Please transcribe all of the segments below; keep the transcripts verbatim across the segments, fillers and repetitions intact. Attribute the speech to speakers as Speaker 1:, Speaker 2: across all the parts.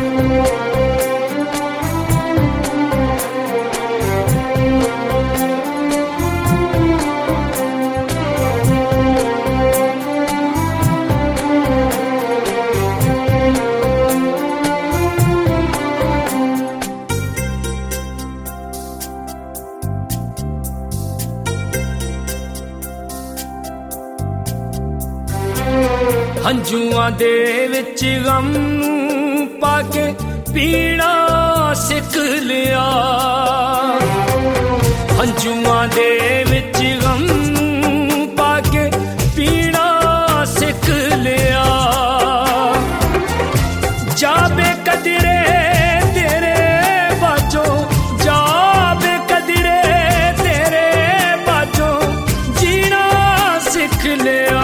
Speaker 1: ਹੰਝੂਆਂ ਦੇ ਵਿੱਚ ਗਮ ਨੂੰ ਪਾ ਕੇ ਪੀਣਾ ਸਿੱਖ ਲਿਆ। ਹੰਝੂਆਂ ਦੇ ਵਿੱਚ ਗਮ ਨੂੰ ਪਾ ਕੇ ਪੀਣਾ ਸਿੱਖ ਲਿਆ। ਜਾਵੇ ਕਦਰੇ ਤੇਰੇ ਬਾਝੋਂ, ਜਾਵੇ ਕਦਰੇ ਤੇਰੇ ਬਾਝੋਂ ਜੀਣਾ ਸਿੱਖ ਲਿਆ।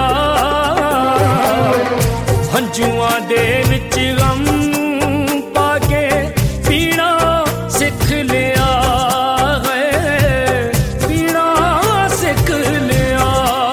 Speaker 1: ਹੰਝੂਆਂ ਦੇ ਵਿੱਚ ਗਮ ਨੂੰ ਪਾ ਕੇ ਪੀਣਾ ਸਿੱਖ ਲਿਆ ਹੈ, ਪੀਣਾ ਸਿੱਖ ਲਿਆ।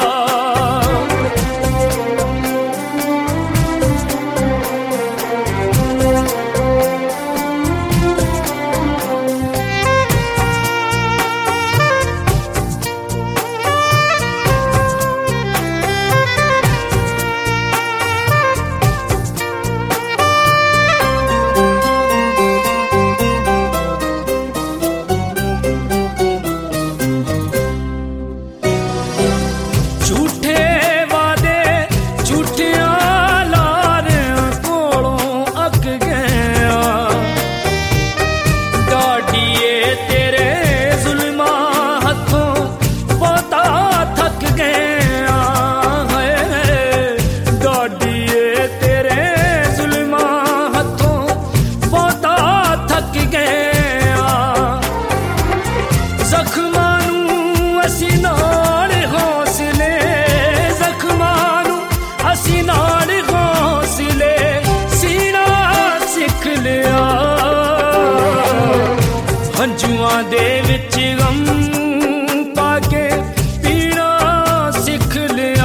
Speaker 1: ਹੰਝੂਆਂ ਦੇ ਵਿੱਚ ਗਮ ਪਾ ਕੇ ਪੀਣਾ ਸਿੱਖ ਲਿਆ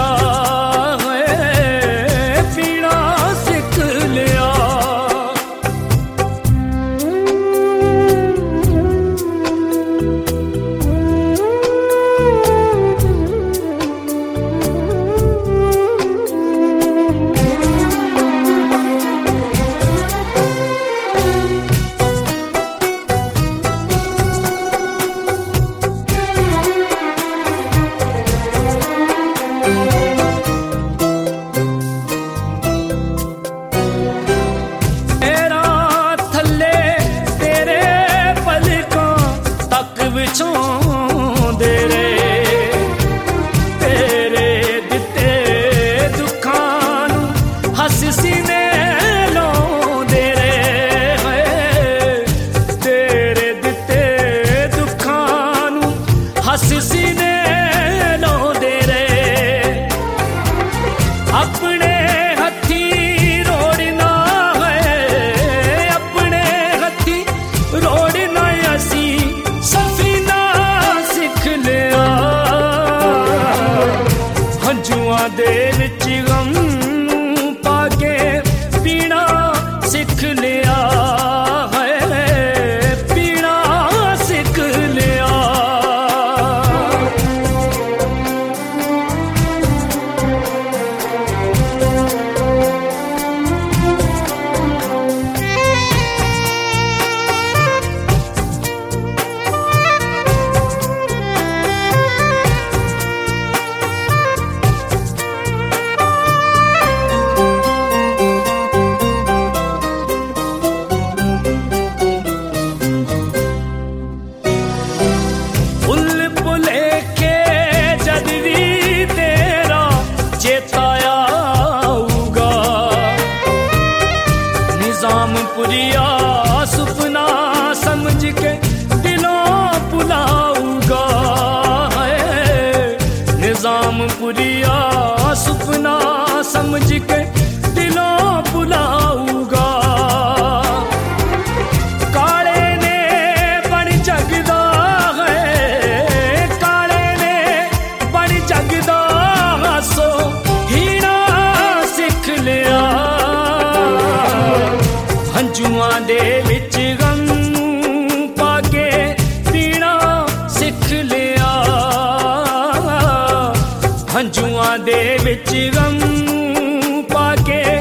Speaker 1: ਹੈ, ਪੀਣਾ ਸਿੱਖ ਲਿਆ। अपने हथी रोड़ना है, अपने हथी रोड़ना असी सफीना सिख लिया। हंझुआं दे विच गम पा के पीना सिख लिया है, पीना सिख लिया। पुरिया सुपना समझ के दिलों पुलाऊगा है, निजाम पुरिया सुपना समझ के दिलों पुलाऊगा। काले ने बन जगदा है, काले ने बन जगदा सो हीना सिख लिया। हंझुआं ਆਂਸੂਆਂ ਦੇ ਵਿੱਚ ਗਮ ਨੂੰ ਪਾ ਕੇ